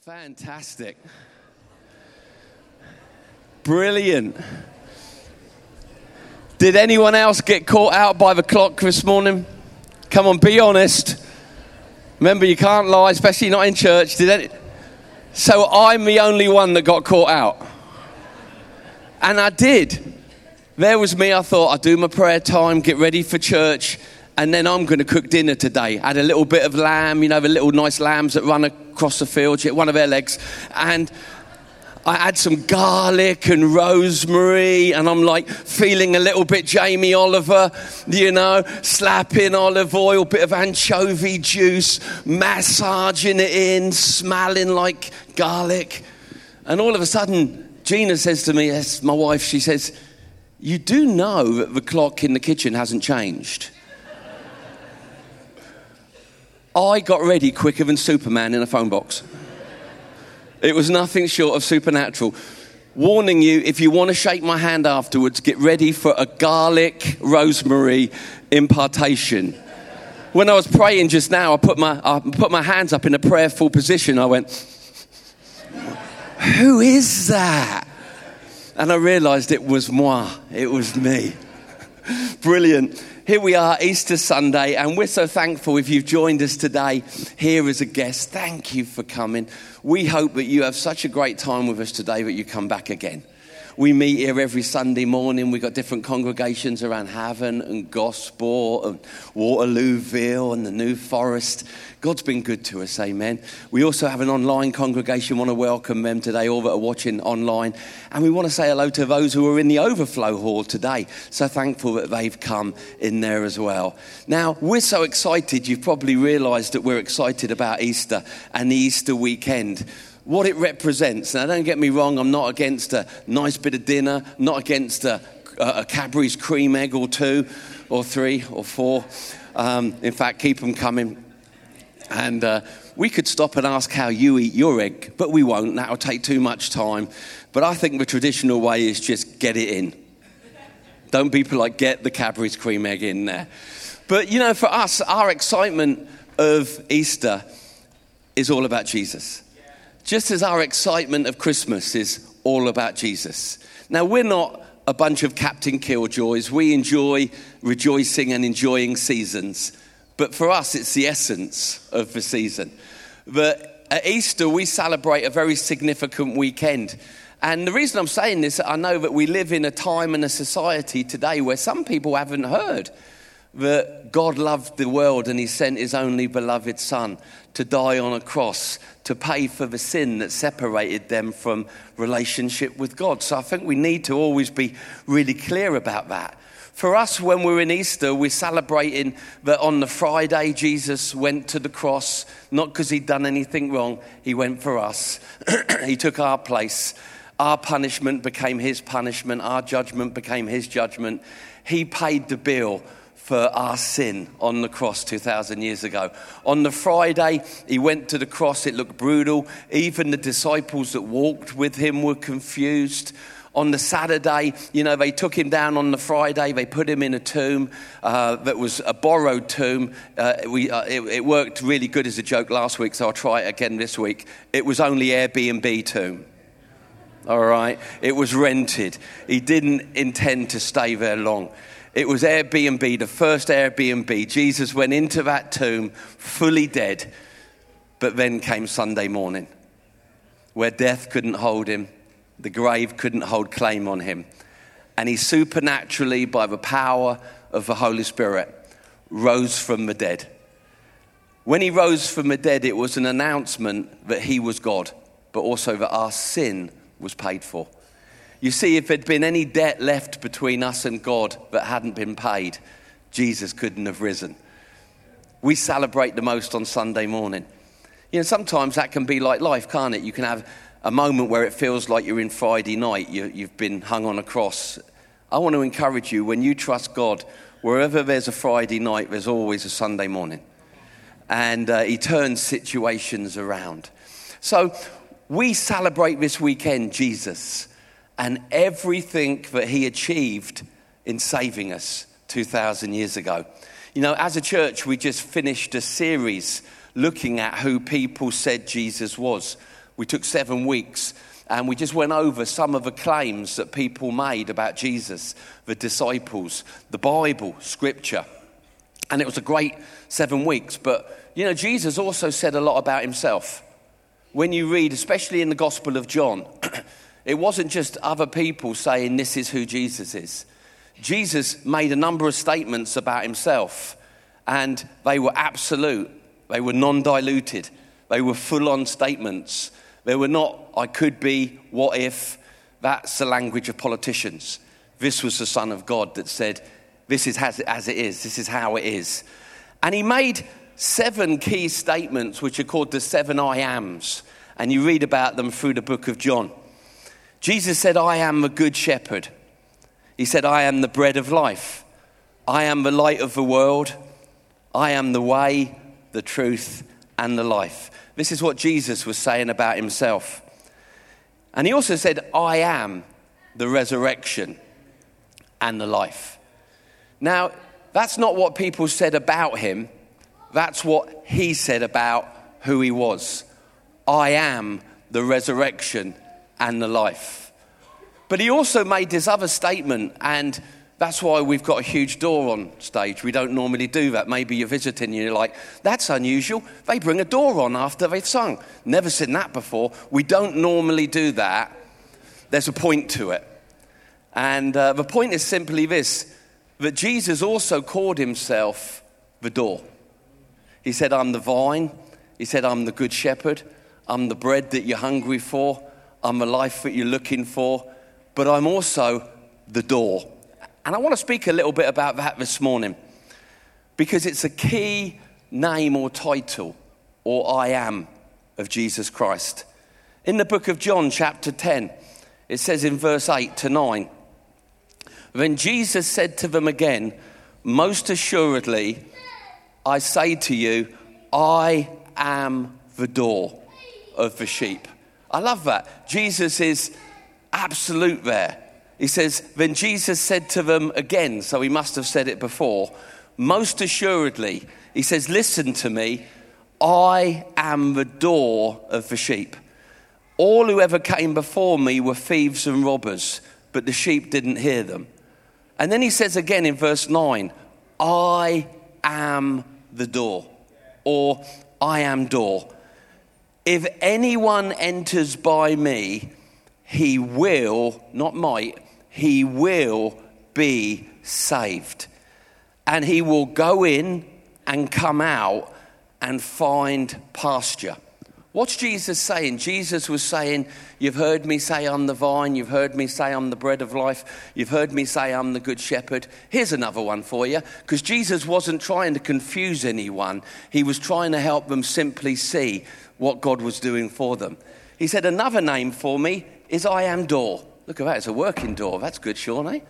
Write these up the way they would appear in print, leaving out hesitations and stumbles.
Fantastic. Brilliant. Did anyone else get caught out by the clock this morning? Come on, be honest. Remember, you can't lie, especially not in church. So I'm the only one that got caught out. And I did. There was me. I thought I'd do my prayer time, get ready for church, and then I'm going to cook dinner today. I had a little bit of lamb, the little nice lambs that run across the field. She had one of their legs. And I had some garlic and rosemary, and I'm like feeling a little bit Jamie Oliver, slapping olive oil, bit of anchovy juice, massaging it in, smelling like garlic. And all of a sudden, Gina says to me, that's my wife, she says, "You do know that the clock in the kitchen hasn't changed." I got ready quicker than Superman in a phone box. It was nothing short of supernatural. Warning you, if you want to shake my hand afterwards, get ready for a garlic rosemary impartation. When I was praying just now, I put my hands up in a prayerful position. I went, "Who is that?" And I realized it was moi. It was me. Brilliant. Here we are, Easter Sunday, and we're so thankful if you've joined us today here as a guest. Thank you for coming. We hope that you have such a great time with us today that you come back again. We meet here every Sunday morning. We've got different congregations around Havant and Gosport and Waterlooville and the New Forest. God's been good to us, amen. We also have an online congregation. Want to welcome them today, all that are watching online. And we want to say hello to those who are in the overflow hall today. So thankful that they've come in there as well. Now, we're so excited. You've probably realised that we're excited about Easter and the Easter weekend. What it represents. Now, don't get me wrong, I'm not against a nice bit of dinner, not against a Cadbury's cream egg or 2 or 3 or 4. In fact, keep them coming. And we could stop and ask how you eat your egg, but we won't. That'll take too much time. But I think the traditional way is just get it in. Don't be polite, get the Cadbury's cream egg in there. But, for us, our excitement of Easter is all about Jesus. Just as our excitement of Christmas is all about Jesus. Now, we're not a bunch of Captain Killjoys. We enjoy rejoicing and enjoying seasons. But for us, it's the essence of the season. But at Easter, we celebrate a very significant weekend. And the reason I'm saying this, I know that we live in a time and a society today where some people haven't heard that God loved the world and he sent his only beloved son to die on a cross to pay for the sin that separated them from relationship with God. So I think we need to always be really clear about that. For us, when we're in Easter, we're celebrating that on the Friday, Jesus went to the cross, not because he'd done anything wrong, he went for us. He took our place. Our punishment became his punishment. Our judgment became his judgment. He paid the bill for our sin on the cross 2,000 years ago. On the Friday, he went to the cross. It looked brutal. Even the disciples that walked with him were confused. On the Saturday, they took him down on the Friday. They put him in a tomb that was a borrowed tomb. It worked really good as a joke last week, so I'll try it again this week. It was only Airbnb tomb. All right? It was rented. He didn't intend to stay there long. It was Airbnb, the first Airbnb. Jesus went into that tomb fully dead, but then came Sunday morning, where death couldn't hold him, the grave couldn't hold claim on him, and he supernaturally, by the power of the Holy Spirit, rose from the dead. When he rose from the dead, it was an announcement that he was God, but also that our sin was paid for. You see, if there'd been any debt left between us and God that hadn't been paid, Jesus couldn't have risen. We celebrate the most on Sunday morning. Sometimes that can be like life, can't it? You can have a moment where it feels like you're in Friday night, you've been hung on a cross. I want to encourage you, when you trust God, wherever there's a Friday night, there's always a Sunday morning. And he turns situations around. So we celebrate this weekend Jesus and everything that he achieved in saving us 2,000 years ago. As a church, we just finished a series looking at who people said Jesus was. We took 7 weeks and we just went over some of the claims that people made about Jesus, the disciples, the Bible, Scripture. And it was a great 7 weeks. But, you know, Jesus also said a lot about himself. When you read, especially in the Gospel of John, it wasn't just other people saying this is who Jesus is. Jesus made a number of statements about himself, and they were absolute. They were non-diluted. They were full-on statements. They were not, I could be, what if. That's the language of politicians. This was the Son of God that said, this is as it is. This is how it is. And he made 7 key statements, which are called the 7 I ams. And you read about them through the book of John. Jesus said, I am the good shepherd. He said, I am the bread of life. I am the light of the world. I am the way, the truth, and the life. This is what Jesus was saying about himself. And he also said, I am the resurrection and the life. Now, that's not what people said about him. That's what he said about who he was. I am the resurrection and the life. But he also made this other statement, and that's why we've got a huge door on stage. We don't normally do that. Maybe you're visiting and you're like, that's unusual. They bring a door on after they've sung. Never seen that before. We don't normally do that. There's a point to it. And the point is simply this, that Jesus also called himself the door. He said, I'm the vine. He said, I'm the good shepherd. I'm the bread that you're hungry for. I'm the life that you're looking for. But I'm also the door. And I want to speak a little bit about that this morning, because it's a key name or title, or I am, of Jesus Christ. In the book of John, chapter 10, it says in verse 8 to 9, then Jesus said to them again, most assuredly, I say to you, I am the door of the sheep. I love that. Jesus is absolute there. He says, then Jesus said to them again, so he must have said it before, most assuredly, he says, listen to me, I am the door of the sheep. All who ever came before me were thieves and robbers, but the sheep didn't hear them. And then he says again in verse 9, I am the door, or I am door. If anyone enters by me, he will, not might, he will be saved. And he will go in and come out and find pasture. What's Jesus saying? Jesus was saying, you've heard me say I'm the vine. You've heard me say I'm the bread of life. You've heard me say I'm the good shepherd. Here's another one for you. Because Jesus wasn't trying to confuse anyone. He was trying to help them simply see what God was doing for them. He said, another name for me is I am door. Look at that, it's a working door. That's good, Sean, eh?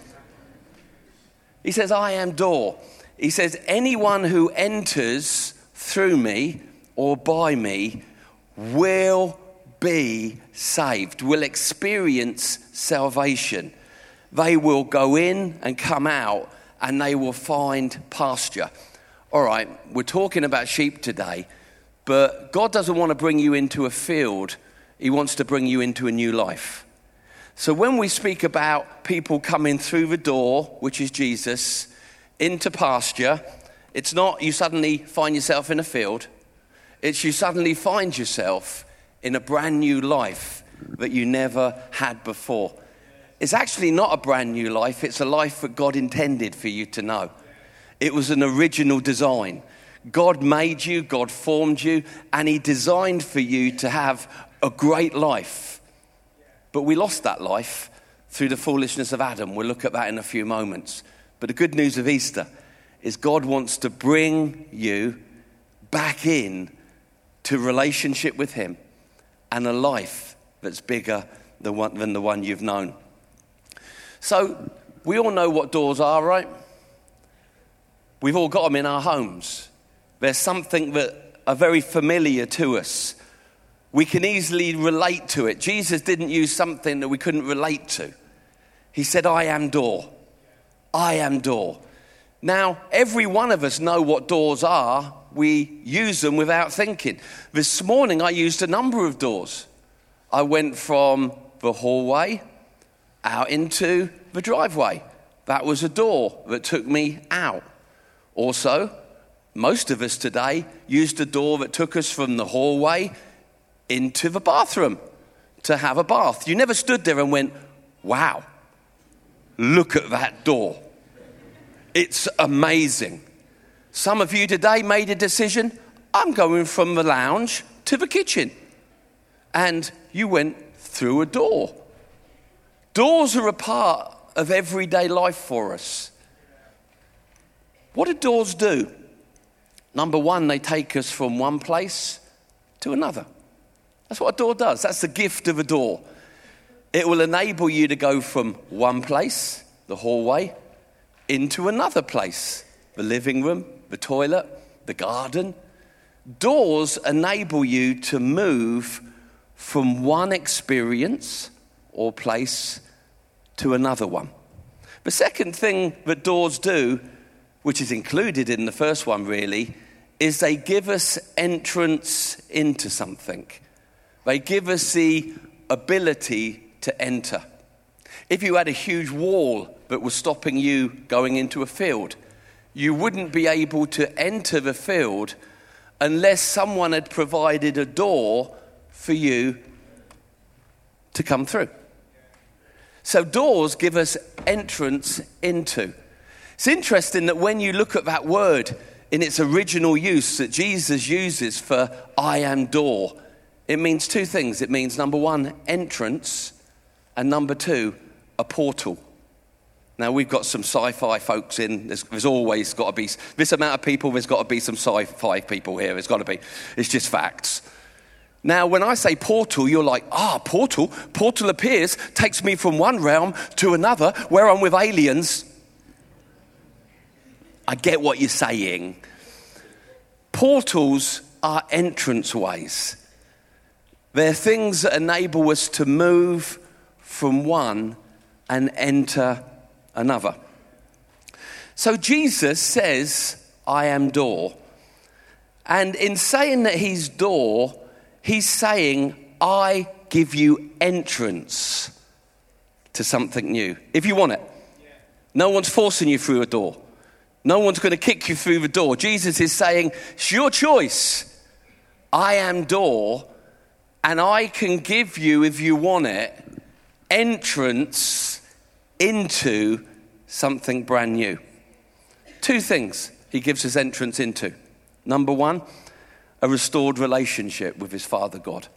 He says, I am door. He says, anyone who enters through me or by me will be saved, will experience salvation. They will go in and come out and they will find pasture. All right, we're talking about sheep today, but God doesn't want to bring you into a field. He wants to bring you into a new life. So when we speak about people coming through the door, which is Jesus, into pasture, it's not you suddenly find yourself in a field. It's you suddenly find yourself in a brand new life that you never had before. It's actually not a brand new life. It's a life that God intended for you to know. It was an original design. God made you, God formed you, and he designed for you to have a great life. But we lost that life through the foolishness of Adam. We'll look at that in a few moments. But the good news of Easter is God wants to bring you back in to relationship with him and a life that's bigger than the one you've known. So we all know what doors are, right? We've all got them in our homes. There's something that are very familiar to us. We can easily relate to it. Jesus didn't use something that we couldn't relate to. He said, I am door. I am door. Now, every one of us know what doors are. we use them without thinking. This morning I used a number of doors. I went from the hallway out into the driveway. That was a door that took me out. Also, most of us today used a door that took us from the hallway into the bathroom to have a bath. You never stood there and went, wow, look at that door. It's amazing. Some of you today made a decision, I'm going from the lounge to the kitchen. And you went through a door. Doors are a part of everyday life for us. What do doors do? Number one, they take us from one place to another. That's what a door does. That's the gift of a door. It will enable you to go from one place, the hallway, into another place, the living room, the toilet, the garden. Doors enable you to move from one experience or place to another one. The second thing that doors do, which is included in the first one really, is they give us entrance into something. They give us the ability to enter. If you had a huge wall that was stopping you going into a field, you wouldn't be able to enter the field unless someone had provided a door for you to come through. So doors give us entrance into. It's interesting that when you look at that word in its original use that Jesus uses for I am door, it means two things. It means, number one, entrance, and number two, a portal. Now, we've got some sci-fi folks in. There's always got to be, this amount of people, there's got to be some sci-fi people here. There's got to be. It's just facts. Now, when I say portal, you're like, portal? Portal appears, takes me from one realm to another where I'm with aliens. I get what you're saying. Portals are entranceways. They're things that enable us to move from one and enter another. So Jesus says, I am door. And in saying that he's door, he's saying, I give you entrance to something new. If you want it. No one's forcing you through a door. No one's going to kick you through the door. Jesus is saying, it's your choice. I am door, and I can give you, if you want it, entrance into something brand new. Two things he gives us entrance into. Number one, a restored relationship with his Father God.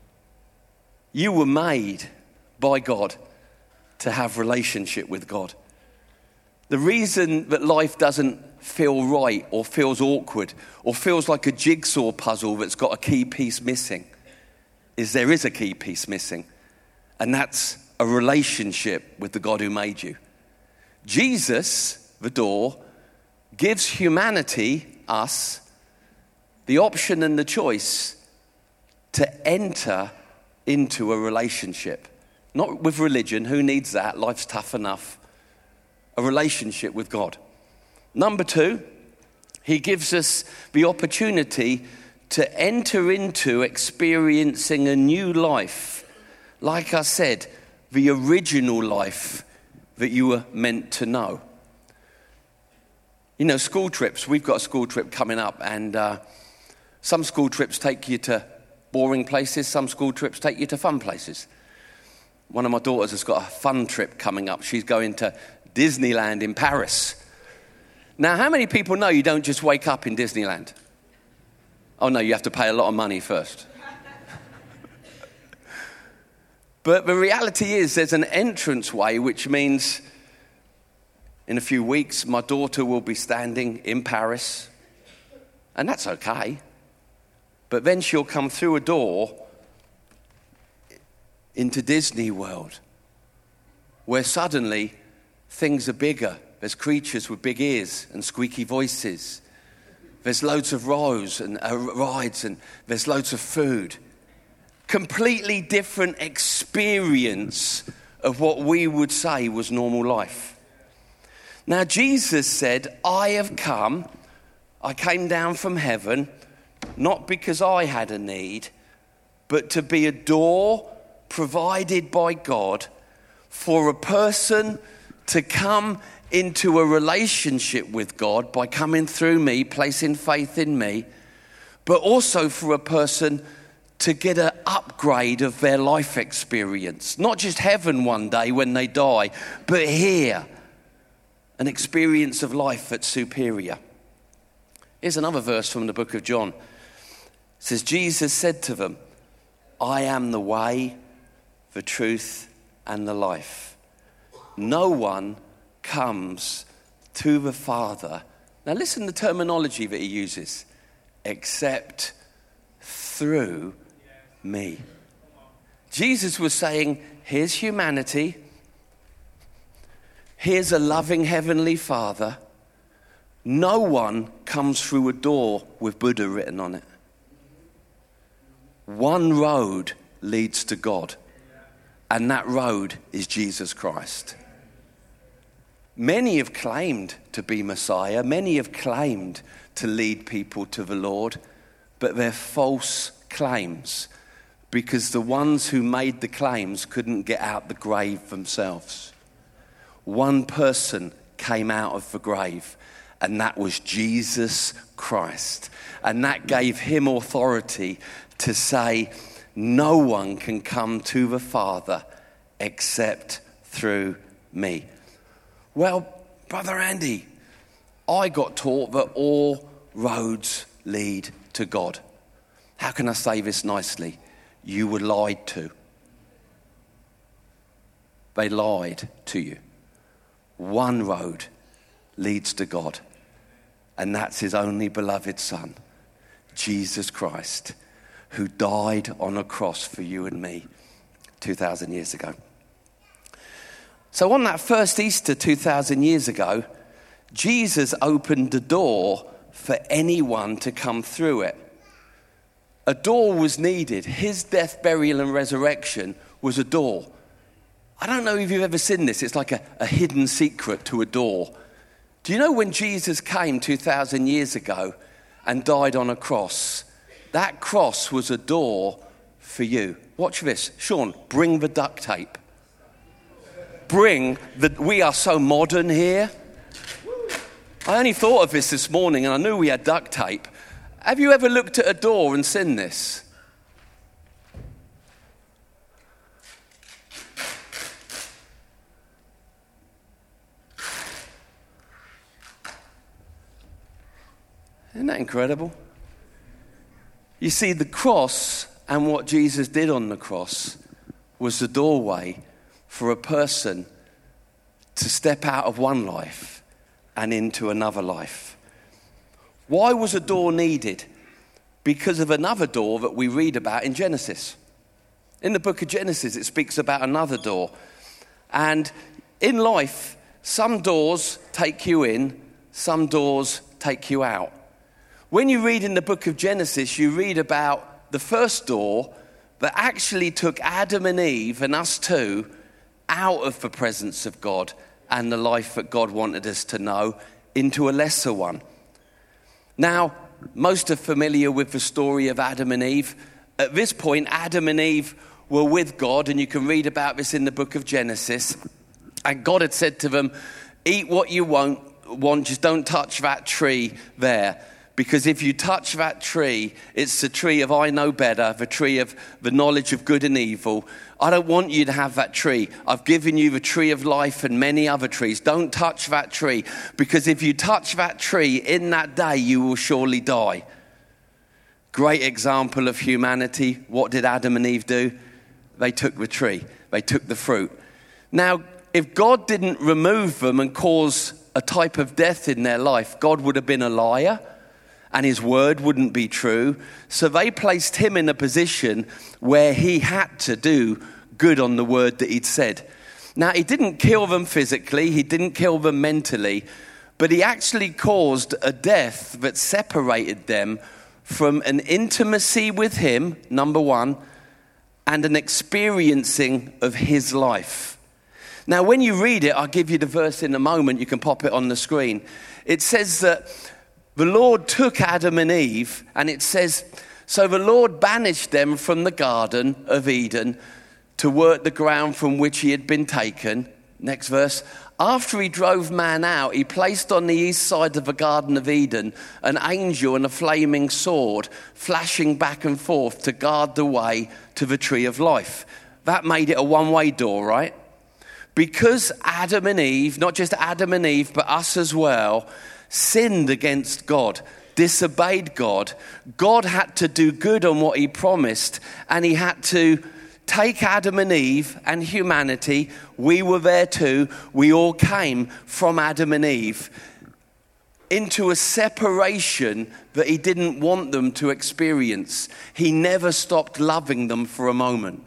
You were made by God to have relationship with God. The reason that life doesn't feel right or feels awkward or feels like a jigsaw puzzle that's got a key piece missing is there is a key piece missing, and that's a relationship with the God who made you. Jesus, the door, gives humanity, us, the option and the choice to enter into a relationship. Not with religion, who needs that? Life's tough enough. A relationship with God. Number two, he gives us the opportunity to enter into experiencing a new life. Like I said, the original life that you were meant to know. You know, school trips, we've got a school trip coming up, and some school trips take you to boring places, some school trips take you to fun places. One of my daughters has got a fun trip coming up. She's going to Disneyland in Paris. Now, how many people know you don't just wake up in Disneyland? Oh no, you have to pay a lot of money first. But the reality is there's an entranceway, which means in a few weeks my daughter will be standing in Paris, and that's okay. But then she'll come through a door into Disney World, where suddenly things are bigger. There's creatures with big ears and squeaky voices. There's loads of rides and there's loads of food. Completely different experience of what we would say was normal life. Now, Jesus said, I have come I came down from heaven, not because I had a need, but to be a door provided by God for a person to come into a relationship with God by coming through me, placing faith in me, but also for a person to get an upgrade of their life experience. Not just heaven one day when they die, but here, an experience of life that's superior. Here's another verse from the book of John. It says, Jesus said to them, I am the way, the truth, and the life. No one comes to the Father. Now listen to the terminology that he uses. Except through me. Jesus was saying, here's humanity. Here's a loving heavenly Father. No one comes through a door with Buddha written on it. One road leads to God, and that road is Jesus Christ. Many have claimed to be Messiah. Many have claimed to lead people to the Lord, but they're false claims because the ones who made the claims couldn't get out the grave themselves. One person came out of the grave, and that was Jesus Christ. And that gave him authority to say, no one can come to the Father except through me. Well, Brother Andy, I got taught that all roads lead to God. How can I say this nicely? You were lied to. They lied to you. One road leads to God, and that's his only beloved Son, Jesus Christ, who died on a cross for you and me 2,000 years ago. So on that first Easter 2,000 years ago, Jesus opened the door for anyone to come through it. A door was needed. His death, burial, and resurrection was a door. I don't know if you've ever seen this. It's like a hidden secret to a door. Do you know when Jesus came 2,000 years ago and died on a cross, that cross was a door for you? Watch this. Sean, bring the duct tape. We are so modern here. I only thought of this morning and I knew we had duct tape. Have you ever looked at a door and seen this? Isn't that incredible? You see, the cross and what Jesus did on the cross was the doorway for a person to step out of one life and into another life. Why was a door needed? Because of another door that we read about in Genesis. In the book of Genesis, it speaks about another door. And in life, some doors take you in, some doors take you out. When you read in the book of Genesis, you read about the first door that actually took Adam and Eve and us too out of the presence of God and the life that God wanted us to know into a lesser one. Now, most are familiar with the story of Adam and Eve. At this point, Adam and Eve were with God, and you can read about this in the book of Genesis. And God had said to them, eat what you want, just don't touch that tree there. Because if you touch that tree, it's the tree of I know better, the tree of the knowledge of good and evil. I don't want you to have that tree. I've given you the tree of life and many other trees. Don't touch that tree, because if you touch that tree in that day, you will surely die. Great example of humanity. What did Adam and Eve do? They took the tree. They took the fruit. Now, if God didn't remove them and cause a type of death in their life, God would have been a liar, and his word wouldn't be true. So they placed him in a position where he had to do good on the word that he'd said. Now, he didn't kill them physically, he didn't kill them mentally, but he actually caused a death that separated them from an intimacy with him, number one, and an experiencing of his life. Now, when you read it, I'll give you the verse in a moment, you can pop it on the screen. It says that the Lord took Adam and Eve, and it says, so the Lord banished them from the Garden of Eden to work the ground from which he had been taken. Next verse. After he drove man out, he placed on the east side of the Garden of Eden an angel and a flaming sword, flashing back and forth to guard the way to the tree of life. That made it a one-way door, right? Because Adam and Eve, not just Adam and Eve, but us as well, sinned against God, disobeyed God, God had to do good on what he promised, and he had to take Adam and Eve and humanity. We were there too. We all came from Adam and Eve into a separation that he didn't want them to experience. He never stopped loving them for a moment.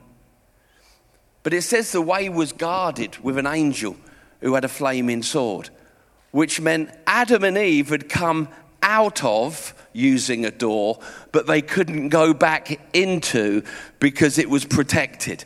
But it says the way was guarded with an angel who had a flaming sword, which meant Adam and Eve had come out of using a door, but they couldn't go back into because it was protected.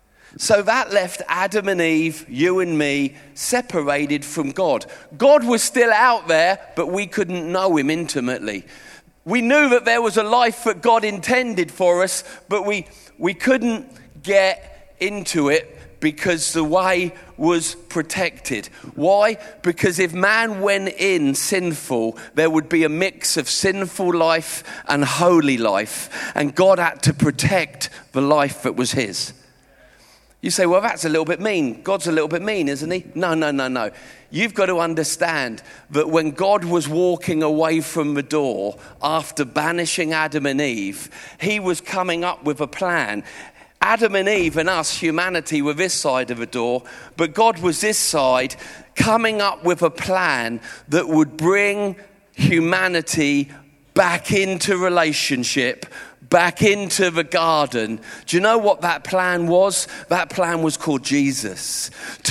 So that left Adam and Eve, you and me, separated from God. God was still out there, but we couldn't know him intimately. We knew that there was a life that God intended for us, but we couldn't get into it because the way was protected. Why? Because if man went in sinful, there would be a mix of sinful life and holy life, and God had to protect the life that was his. You say, well, that's a little bit mean. God's a little bit mean, isn't he? No. You've got to understand that when God was walking away from the door after banishing Adam and Eve, he was coming up with a plan. Adam and Eve and us, humanity, were this side of the door, but God was this side, coming up with a plan that would bring humanity back into relationship, back into the garden. Do you know what that plan was? That plan was called Jesus.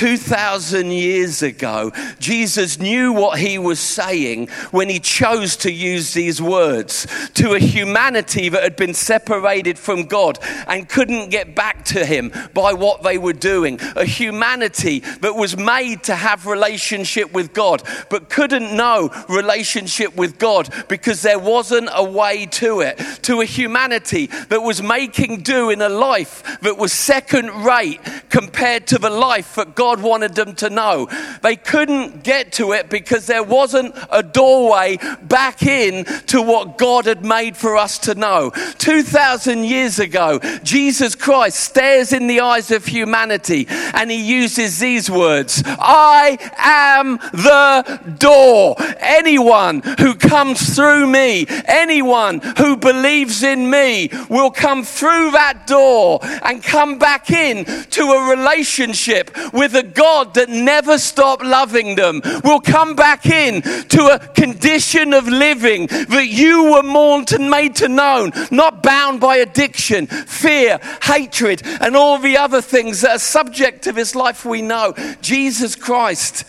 2,000 years ago, Jesus knew what he was saying when he chose to use these words to a humanity that had been separated from God and couldn't get back to him by what they were doing. A humanity that was made to have relationship with God, but couldn't know relationship with God because there wasn't a way to it. To a humanity that was making do in a life that was second rate compared to the life that God wanted them to know. They couldn't get to it because there wasn't a doorway back in to what God had made for us to know. 2,000 years ago, Jesus Christ stares in the eyes of humanity and he uses these words: I am the door. Anyone who comes through me, anyone who believes in me will come through that door and come back in to a relationship with a God that never stopped loving them. Will come back in to a condition of living that you were mourned and made to know, not bound by addiction, fear, hatred, and all the other things that are subject to this life we know. Jesus Christ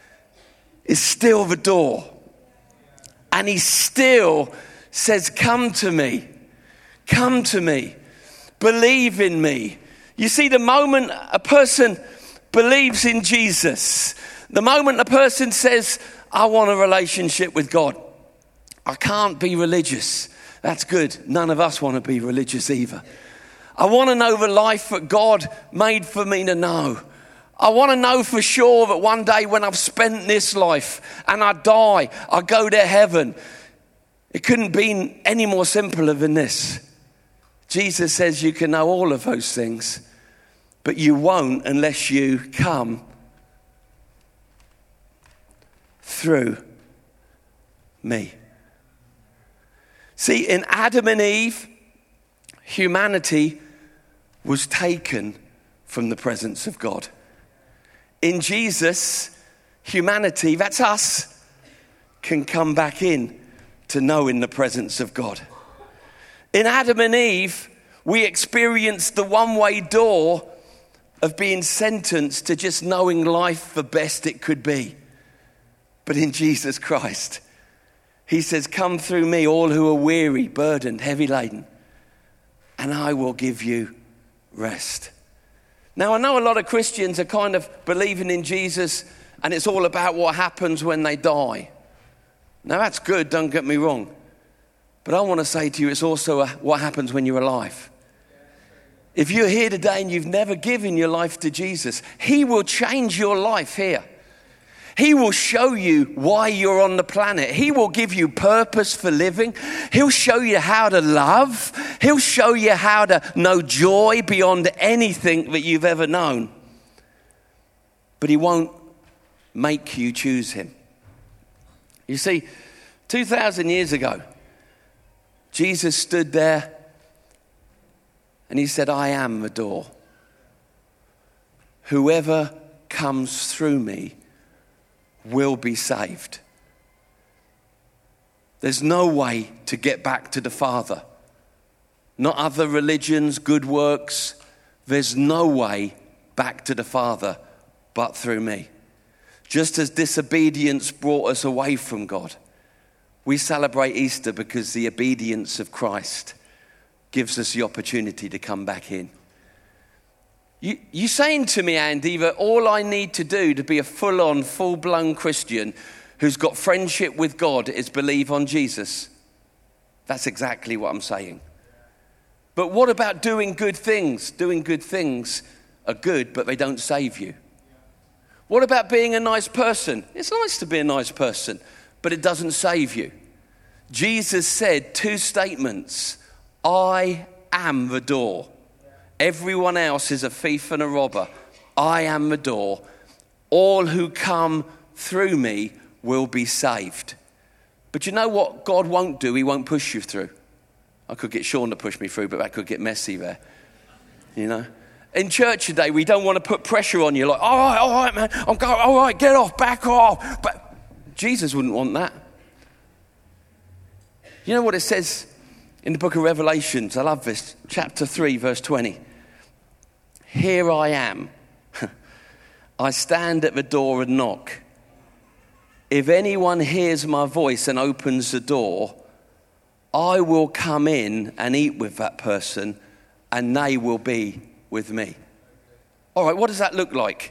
is still the door. And he still says, come to me. Come to me. Believe in me. You see, the moment a person believes in Jesus, the moment a person says, I want a relationship with God, I can't be religious. That's good. None of us want to be religious either. I want to know the life that God made for me to know. I want to know for sure that one day when I've spent this life and I die, I go to heaven. It couldn't be any more simpler than this. Jesus says you can know all of those things, but you won't unless you come through me. See, in Adam and Eve, humanity was taken from the presence of God. In Jesus, humanity, that's us, can come back in to know in the presence of God. In Adam and Eve, we experienced the one-way door of being sentenced to just knowing life the best it could be. But in Jesus Christ, he says, come through me, all who are weary, burdened, heavy laden, and I will give you rest. Now, I know a lot of Christians are kind of believing in Jesus and it's all about what happens when they die. Now that's good, don't get me wrong. But I want to say to you, it's also what happens when you're alive. If you're here today and you've never given your life to Jesus, he will change your life here. He will show you why you're on the planet. He will give you purpose for living. He'll show you how to love. He'll show you how to know joy beyond anything that you've ever known. But he won't make you choose him. You see, 2,000 years ago, Jesus stood there and he said, I am the door. Whoever comes through me will be saved. There's no way to get back to the Father. Not other religions, good works. There's no way back to the Father but through me. Just as disobedience brought us away from God, we celebrate Easter because the obedience of Christ gives us the opportunity to come back in. You saying to me, Andy, that all I need to do to be a full-on, full-blown Christian who's got friendship with God is believe on Jesus? That's exactly what I'm saying. But what about doing good things? Doing good things are good, but they don't save you. What about being a nice person? It's nice to be a nice person, but it doesn't save you. Jesus said two statements. I am the door. Everyone else is a thief and a robber. I am the door. All who come through me will be saved. But you know what God won't do? He won't push you through. I could get Sean to push me through, but that could get messy there. You know? In church today, we don't want to put pressure on you. Like, all right, man. I'm going, all right, get off, back off. But Jesus wouldn't want that. You know what it says in the book of Revelations? I love this. Chapter 3, verse 20. Here I am. I stand at the door and knock. If anyone hears my voice and opens the door, I will come in and eat with that person, and they will be with me. All right, what does that look like?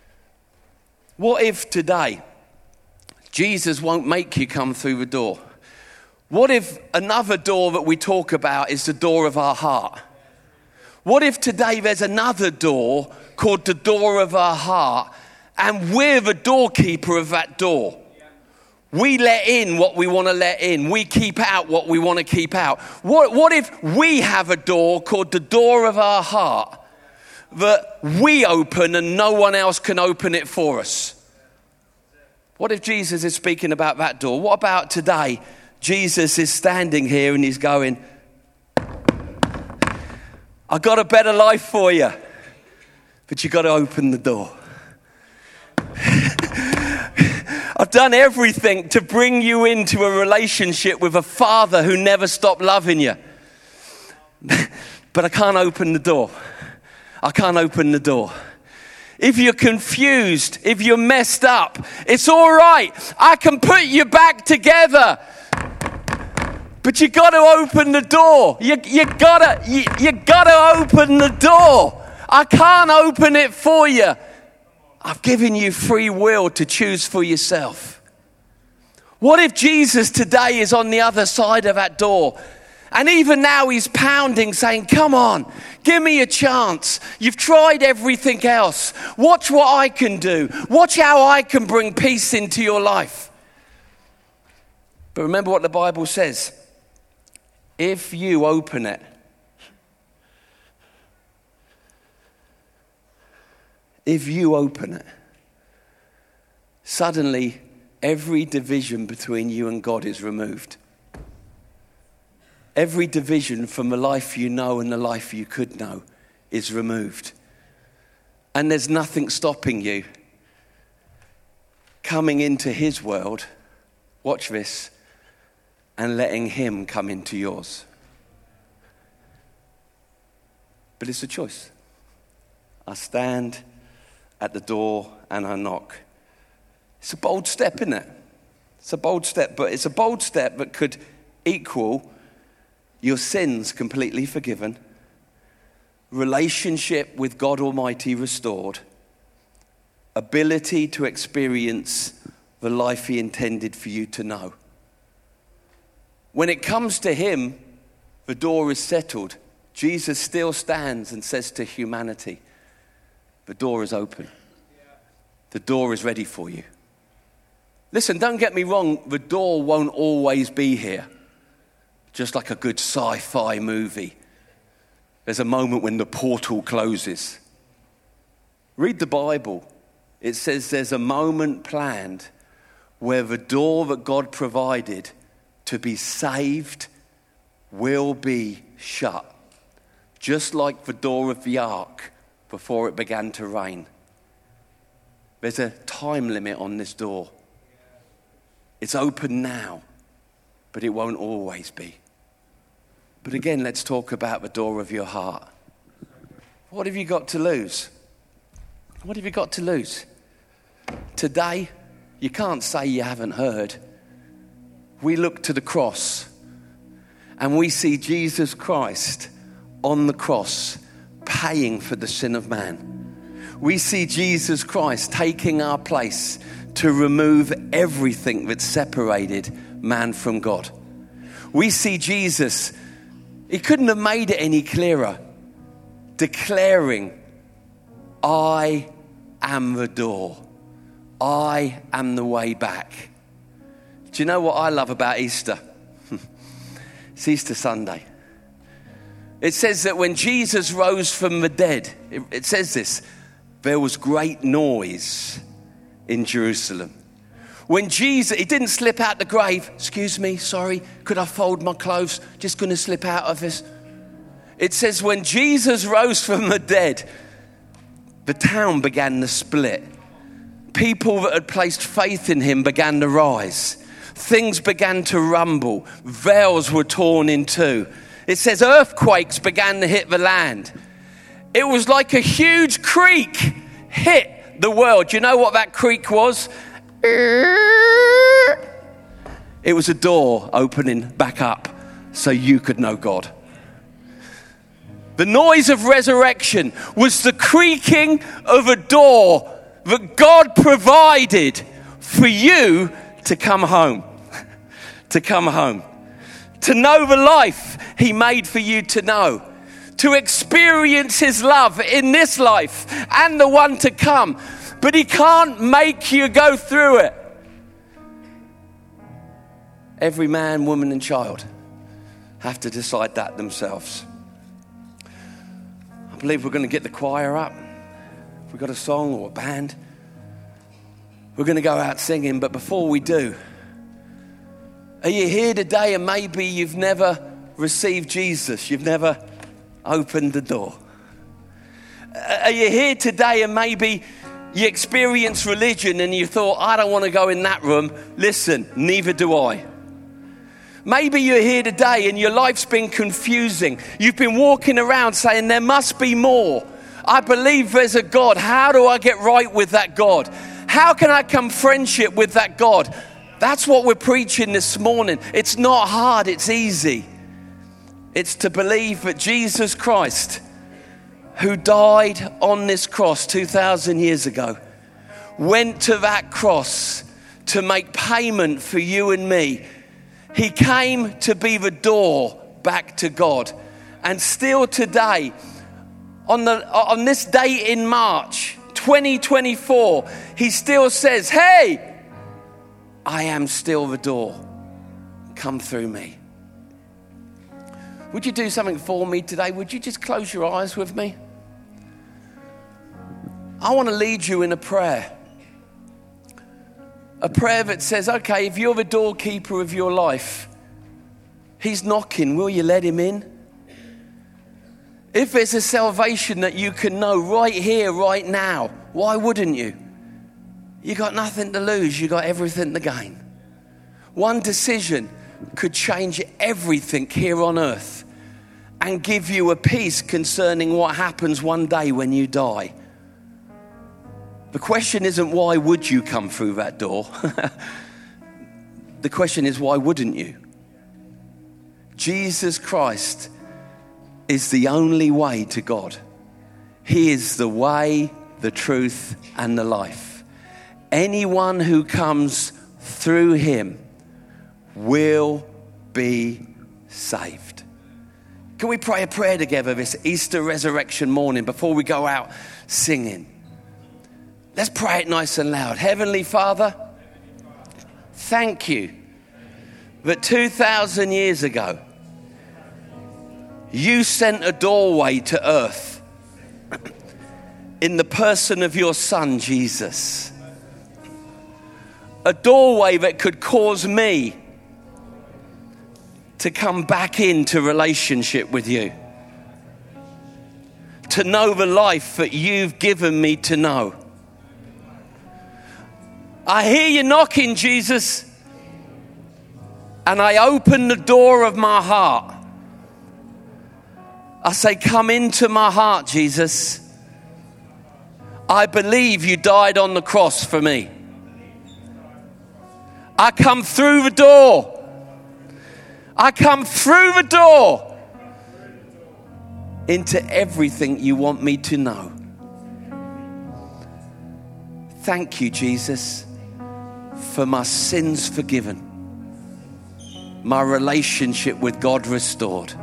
What if today Jesus won't make you come through the door? What if another door that we talk about is the door of our heart? What if today there's another door called the door of our heart, and we're the doorkeeper of that door? We let in what we want to let in. We keep out what we want to keep out. What if we have a door called the door of our heart that we open and no one else can open it for us? What if Jesus is speaking about that door? What about today? Jesus is standing here and he's going, I got a better life for you, but you got to open the door. I've done everything to bring you into a relationship with a Father who never stopped loving you. But I can't open the door. I can't open the door. If you're confused, if you're messed up, it's all right. I can put you back together. But you got to open the door. You got to open the door. I can't open it for you. I've given you free will to choose for yourself. What if Jesus today is on the other side of that door? And even now he's pounding, saying, come on, give me a chance. You've tried everything else. Watch what I can do. Watch how I can bring peace into your life. But remember what the Bible says. If you open it, suddenly every division between you and God is removed. Every division from the life you know and the life you could know is removed. And there's nothing stopping you coming into his world, watch this, and letting him come into yours. But it's a choice. I stand at the door and I knock. It's a bold step, isn't it? It's a bold step, but it's a bold step that could equal your sins completely forgiven, relationship with God Almighty restored, ability to experience the life he intended for you to know. When it comes to him, the door is settled. Jesus still stands and says to humanity, the door is open. The door is ready for you. Listen, don't get me wrong, the door won't always be here. Just like a good sci-fi movie. There's a moment when the portal closes. Read the Bible. It says there's a moment planned where the door that God provided to be saved will be shut. Just like the door of the ark before it began to rain. There's a time limit on this door. It's open now, but it won't always be. But again, let's talk about the door of your heart. What have you got to lose? What have you got to lose? Today, you can't say you haven't heard. We look to the cross and we see Jesus Christ on the cross paying for the sin of man. We see Jesus Christ taking our place to remove everything that separated man from God. We see Jesus, he couldn't have made it any clearer, declaring, I am the door. I am the way back. Do you know what I love about Easter? It's Easter Sunday. It says that when Jesus rose from the dead, it says this, there was great noise in Jerusalem. When Jesus, he didn't slip out the grave. Excuse me, sorry, could I fold my clothes? Just going to slip out of this. It says when Jesus rose from the dead, the town began to split. People that had placed faith in him began to rise. Things began to rumble. Veils were torn in two. It says earthquakes began to hit the land. It was like a huge creek hit the world. Do you know what that creek was? It was a door opening back up so you could know God. The noise of resurrection was the creaking of a door that God provided for you to come home. To come home. To know the life he made for you to know. To experience his love in this life and the one to come. But he can't make you go through it. Every man, woman and child have to decide that themselves. I believe we're going to get the choir up. We've got a song or a band. We're going to go out singing, but before we do, are you here today and maybe you've never received Jesus? You've never opened the door. Are you here today and maybe you experienced religion and you thought, I don't want to go in that room? Listen, neither do I. Maybe you're here today and your life's been confusing. You've been walking around saying there must be more. I believe there's a God. How do I get right with that God? How can I come friendship with that God? That's what we're preaching this morning. It's not hard, it's easy. It's to believe that Jesus Christ, who died on this cross 2,000 years ago, went to that cross to make payment for you and me. He came to be the door back to God. And still today, on this day in March 2024, he still says, hey, I am still the door. Come through me. Would you do something for me today? Would you just close your eyes with me? I want to lead you in a prayer. A prayer that says, okay, if you're the doorkeeper of your life, he's knocking, will you let him in? If there's a salvation that you can know right here, right now, why wouldn't you? You got nothing to lose, you got everything to gain. One decision could change everything here on earth and give you a peace concerning what happens one day when you die. The question isn't why would you come through that door? The question is why wouldn't you? Jesus Christ is the only way to God. He is the way, the truth, and the life. Anyone who comes through him will be saved. Can we pray a prayer together this Easter resurrection morning before we go out singing? Let's pray it nice and loud. Heavenly Father, thank you that 2,000 years ago, you sent a doorway to earth in the person of your Son, Jesus. A doorway that could cause me to come back into relationship with you. To know the life that you've given me to know. I hear you knocking, Jesus, and I open the door of my heart. I say, come into my heart, Jesus. I believe you died on the cross for me. I come through the door. I come through the door into everything you want me to know. Thank you, Jesus, for my sins forgiven, my relationship with God restored,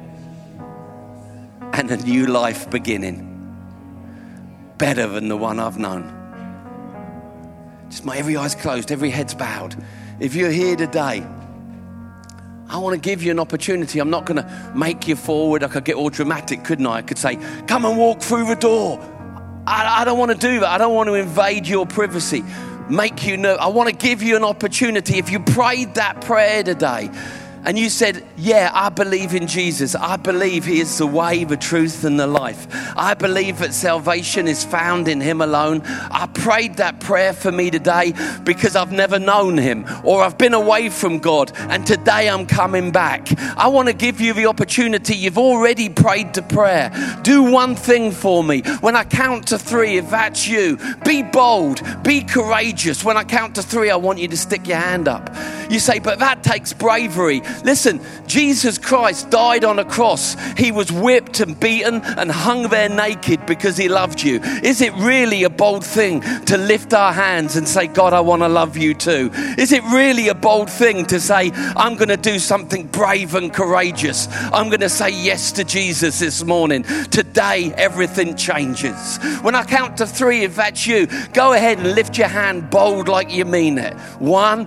and a new life beginning, better than the one I've known. Just every eye's closed, every head's bowed. If you're here today, I want to give you an opportunity. I'm not going to make you forward. I could get all dramatic, couldn't I? I could say, come and walk through the door. I don't want to do that. I don't want to invade your privacy, make you know. I want to give you an opportunity. If you prayed that prayer today and you said, yeah, I believe in Jesus. I believe he is the way, the truth, and the life. I believe that salvation is found in him alone. I prayed that prayer for me today because I've never known him, or I've been away from God, and today I'm coming back. I want to give you the opportunity. You've already prayed the prayer. Do one thing for me. When I count to 3, if that's you, be bold, be courageous. When I count to 3, I want you to stick your hand up. You say, but that takes bravery. Listen, Jesus Christ died on a cross. He was whipped and beaten and hung there naked because he loved you. Is it really a bold thing to lift our hands and say, God, I want to love you too? Is it really a bold thing to say, I'm going to do something brave and courageous? I'm going to say yes to Jesus this morning. Today, everything changes. When I count to 3, if that's you, go ahead and lift your hand bold like you mean it. 1,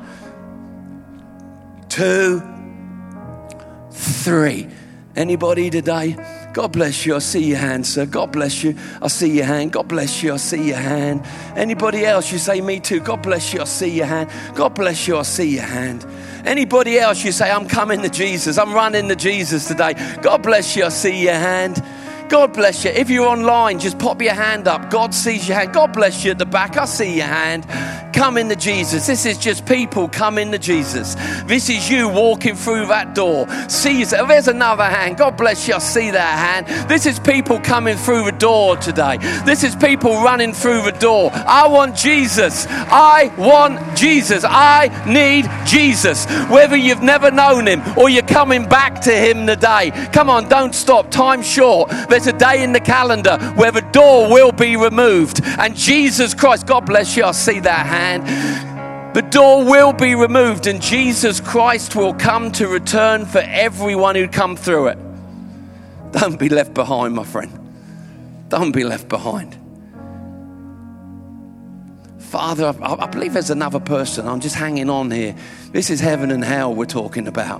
2, 3. Anybody today? God bless you. I see your hand, sir. God bless you. I see your hand. God bless you. I see your hand. Anybody else? You say, me too. God bless you. I see your hand. God bless you. I see your hand. Anybody else? You say, I'm coming to Jesus. I'm running to Jesus today. God bless you. I see your hand. God bless you. If you're online, just pop your hand up. God sees your hand. God bless you at the back. I see your hand. Come into Jesus. This is just people coming to Jesus. This is you walking through that door. See yourself. There's another hand. God bless you. I see that hand. This is people coming through the door today. This is people running through the door. I want Jesus. I want Jesus. I need Jesus. Whether you've never known him or you're coming back to him today. Come on, don't stop. Time's short. There's a day in the calendar where the door will be removed. And Jesus Christ, God bless you. I see that hand. The door will be removed and Jesus Christ will come to return for everyone who'd come through it. Don't be left behind, my friend. Don't be left behind. Father, I believe there's another person. I'm just hanging on here. This is heaven and hell we're talking about.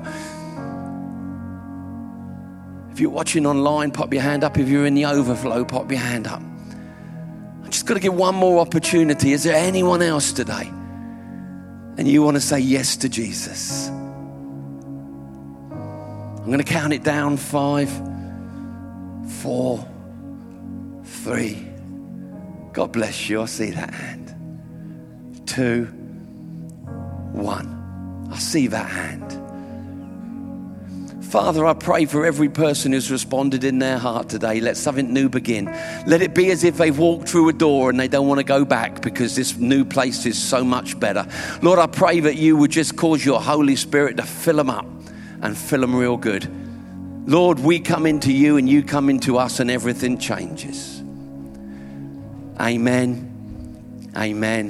If you're watching online, pop your hand up. If you're in the overflow, pop your hand up. I'm just going to give one more opportunity. Is there anyone else today? And you want to say yes to Jesus? I'm going to count it down. 5, 4, 3. God bless you. I see that hand. 2, 1. I see that hand. Father, I pray for every person who's responded in their heart today. Let something new begin. Let it be as if they've walked through a door and they don't want to go back because this new place is so much better. Lord, I pray that you would just cause your Holy Spirit to fill them up and fill them real good. Lord, we come into you and you come into us and everything changes. Amen.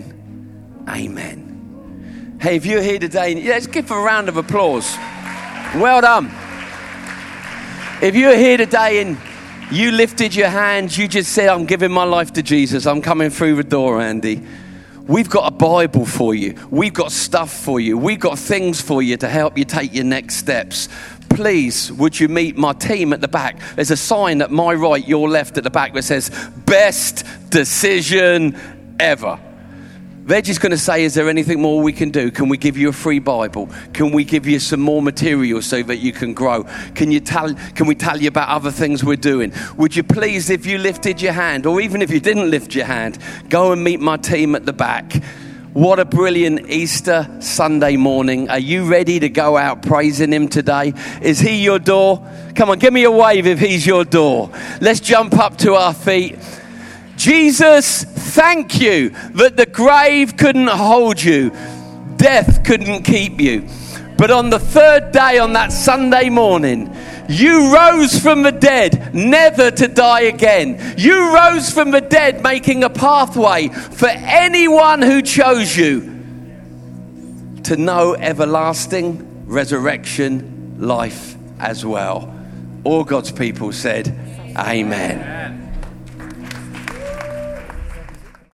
Amen. Amen. Hey, if you're here today, let's give a round of applause. Well done. If you're here today and you lifted your hand, you just said, I'm giving my life to Jesus. I'm coming through the door, Andy. We've got a Bible for you. We've got stuff for you. We've got things for you to help you take your next steps. Please, would you meet my team at the back? There's a sign at my right, your left at the back that says, best decision ever. They're just going to say, is there anything more we can do? Can we give you a free Bible? Can we give you some more material so that you can grow? Can we tell you about other things we're doing? Would you please, if you lifted your hand, or even if you didn't lift your hand, go and meet my team at the back. What a brilliant Easter Sunday morning. Are you ready to go out praising him today? Is he your door? Come on, give me a wave if he's your door. Let's jump up to our feet. Jesus, thank you that the grave couldn't hold you. Death couldn't keep you. But on the third day, on that Sunday morning, you rose from the dead, never to die again. You rose from the dead, making a pathway for anyone who chose you to know everlasting resurrection life as well. All God's people said, Amen.